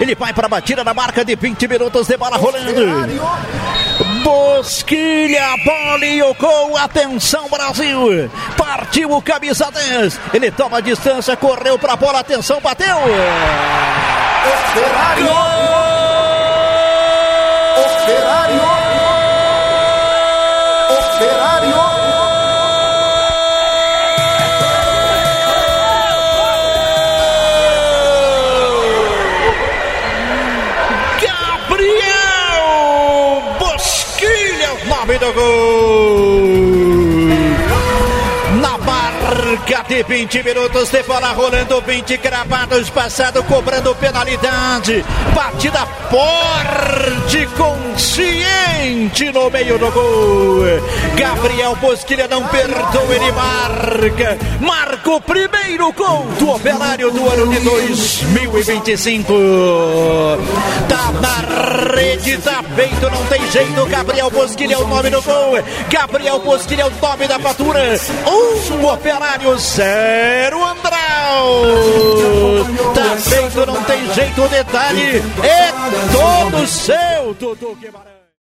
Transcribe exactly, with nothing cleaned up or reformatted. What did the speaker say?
Ele vai para a batida na marca de vinte minutos de bola rolando. Bosquilha, bola e Yoko, atenção Brasil, partiu o camisa dez, ele toma a distância, correu para a bola, atenção, bateu. Operário, Operário, Operário. Do gol na marca de vinte minutos de bola rolando, vinte cravados, passado cobrando penalidade, batida forte, consciente no meio do gol. Gabriel Bosquilha não perdoa, ele marca, marca o primeiro gol do Operário do ano de dois mil e vinte e cinco. Tá na rede, tá feito, não tem jeito. Gabriel Bosquilha é o nome do gol. Gabriel Bosquilha é o nome da fatura. Um Operário, zero Andral. Tá feito, não tem jeito. O detalhe é todo seu, Dudu Guimarães.